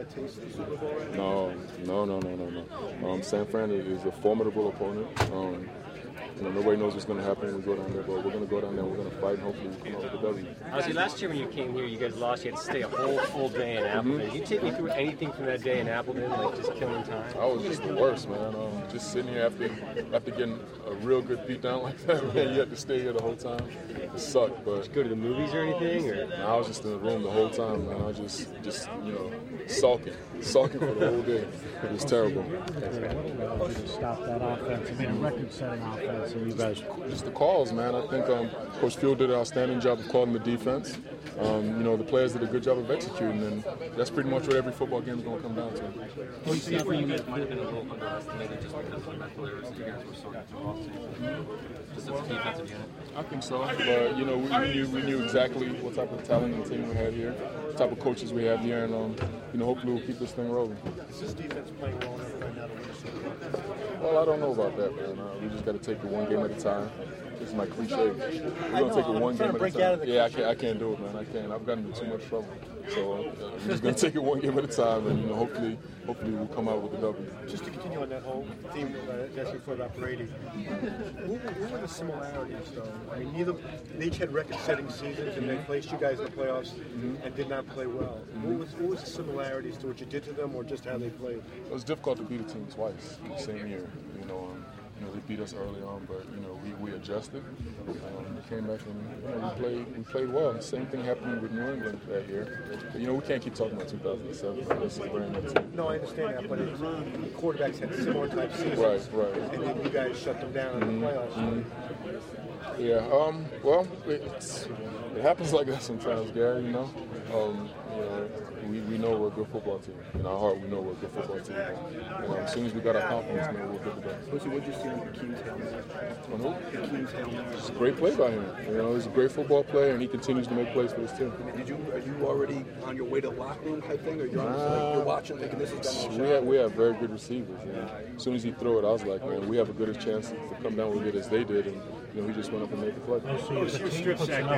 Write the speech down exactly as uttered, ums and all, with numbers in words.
bad taste in the Super Bowl right now? No, no, no, no, no, no. Um, San Fran is a formidable opponent. Um, You know, nobody knows what's going to happen when we go down there, but we're going to go down there and we're going to fight and hopefully we come out with a W. Obviously, last year when you came here, you guys lost. You had to stay a whole full day in Appleton. Mm-hmm. Can you take me through anything from that day in Appleton, like just killing time? I was just the worst, man. Um, just sitting here after after getting a real good beat down like that, man. You had to stay here the whole time. It sucked, but... Did you go to the movies or anything? Or? No, I was just in the room the whole time, man. I was just, just you know, sulking. Sulking for the whole day. It was terrible. What allowed you to stop that offense? I mean, a record-setting offense, and you guys... Just the calls, man. I think um, Coach Field did an outstanding job of calling the defense. Um, you know, the players did a good job of executing, and that's pretty much what every football game is going to come down to. Do you see where you guys might have been a little underestimated just because of the players you guys were so off season? Just as a defensive unit? I think so, but you know, we, we knew we knew exactly what type of talent and team we had here, what type of coaches we have here, and um, you know, hopefully we'll keep this thing rolling. Is this defense playing well enough right now to win the Super Bowl? Well, I don't know about that, man. Uh, we just got to take it one game at a time. This is my cliche. We're going to take it one game at a time. Yeah, I can't, I can't do it, man. I can't. I've gotten into too much trouble. So uh, we're just going to take it one game at a time, and you know, hopefully, hopefully we'll come out with a W. Just to continue on that whole theme uh, asking before about Brady, what, what were the similarities, though? I mean, neither they each had record-setting seasons, and they placed you guys in the playoffs mm-hmm. and did not play well. Mm-hmm. What was what was the similarities to what you did to them, or just how they played? It was difficult to beat a team twice in the same year. You know. Um, You know, they beat us early on, but you know we, we adjusted. Um, we came back and you know, we played we played well. The same thing happened with New England that year. But, you know, we can't keep talking about two thousand seven. This is a brand new team. No, I understand that, but it, the quarterbacks had similar type seasons, right, right. And then you guys shut them down in the playoffs. Mm-hmm. Yeah. Um. Well, it's, it happens like that sometimes, Gary. You know. Um, you know, we, we know we're a good football team. In our heart, we know we're a good football team. You know, as soon as we got our confidence, man, we'll get the best. What did you see on Hakeem's Hail Mary? On who? Hakeem's Hail Mary. It's a great play by him. You know, he's a great football player, and he continues to make plays for his team. Did you are you already on your way to locker room type thing, or you're, nah, like, you're watching thinking this is done? We have we have very good receivers. You know? As soon as he threw it, I was like, man, we have a good chance to come down with it as they did, and you know, he just went up and made the play. So